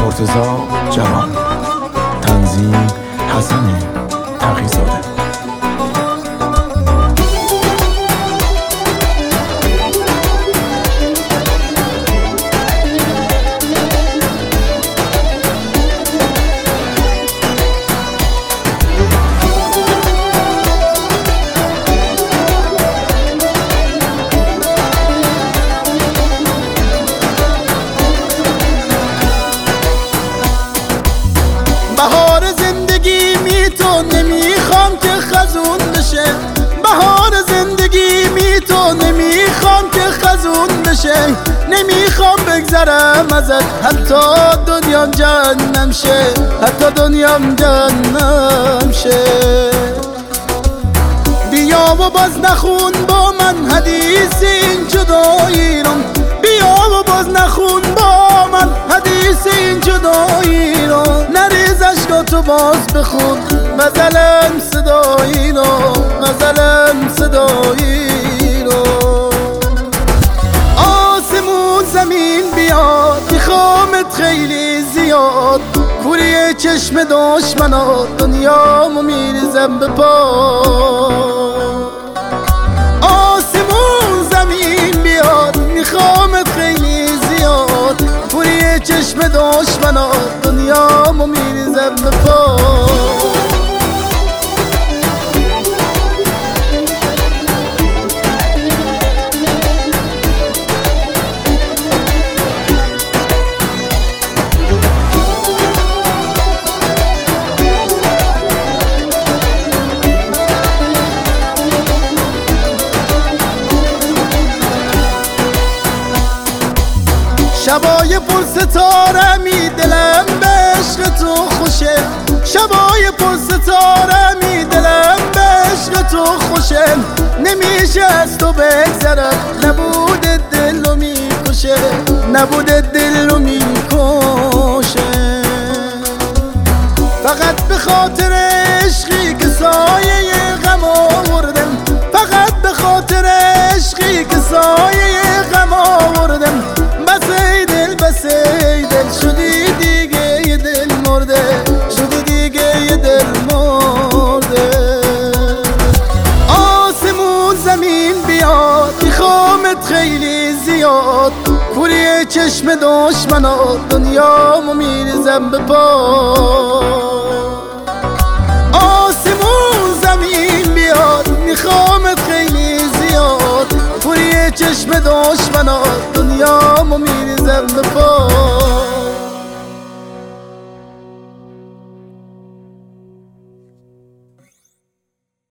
مرتضی جوان، تنظیم حسن تقی‌زاده. بهار زندگی می تو نمیخوام که خزون بشه، بهار زندگی می تو نمیخوام که خزون بشه، نمیخوام بگذرم ازت حتی دنیام جهنم شه، حتی دنیام جهنم شه. بیا و باز نخون با من حدیث این جدایی رو، بیا و باز نخون با من حدیث این جدایی رو، نریز عشقاتو باز بخون غزلم صدایی رو، غزلم صدایی رو. آسمون زمین بیاد میخوامت خیلی زیاد، کوری چشم دشمنات دنیامو میریزم به پا. آسمون زمین بیاد میخوامت خیلی زیاد، کوری چشم دشمنات دنیامو میریزم به پا. شبای پر ستاره می دلم به عشق تو خوشه، شبای پر ستاره می دلم به عشق تو خوشه، نمیشه از تو بگذرم نبود دل رو میکشه، نبود دل رو میکشه. فقط به خاطر عشقی که سایه غم آوردم، فقط به خاطر عشقی که سایه غم آوردم، بس ای دل شدی دیگه یه دل مرده، شدی دیگه یه دل مرده. آسمون زمین بیاد میخوامت خیلی زیاد، کوری چشم دشمنات دنیامو میریزم به پا. آسمون زمین بیاد میخوامت خیلی زیاد، کوری چشم دشمنات دنیامو میریزم به پا.